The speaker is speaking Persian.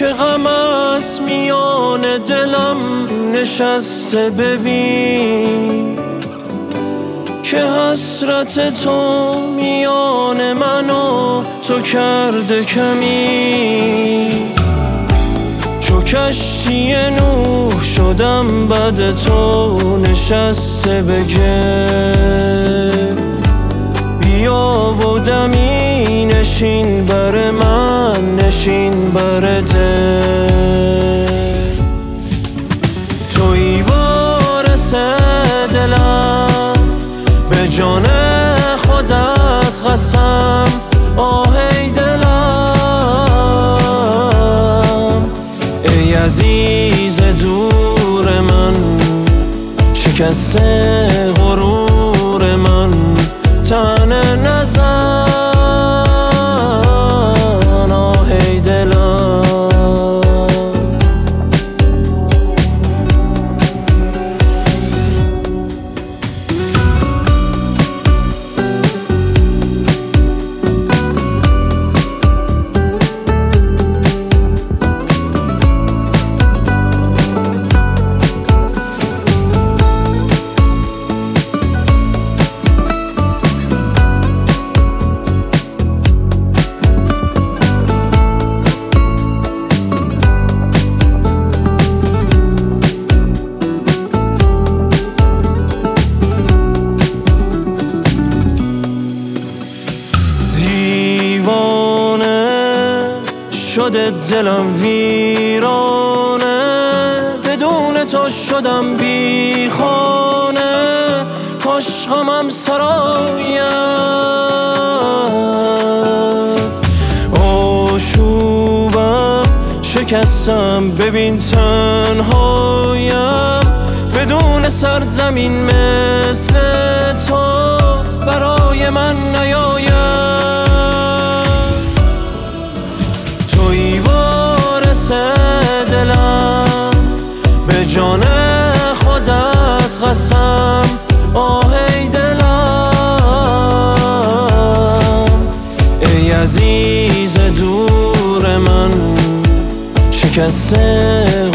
که غمت میان دلم نشسته، ببین که حسرت تو میان من و تو کرده کمی. چو کشتی نوح شدم بعد تو نشسته بگه، بیا و دمی نشین بر من، نشین بر دل. تویی وارث دلم، به جان خودت قسم. آهی دلم ای عزیز دور من، شکسته غرور من، تن نزن. آهی دلم شده دلم ویرانه، بدون تو شدم بی خانه. کاش غمم سرایم آشوبم، شکستم ببین تنهایم. بدون سرزمین مثل تو برای من نیایم. دلم به جان خودت قسم. آهی دلم ای عزیز دور من، شکسته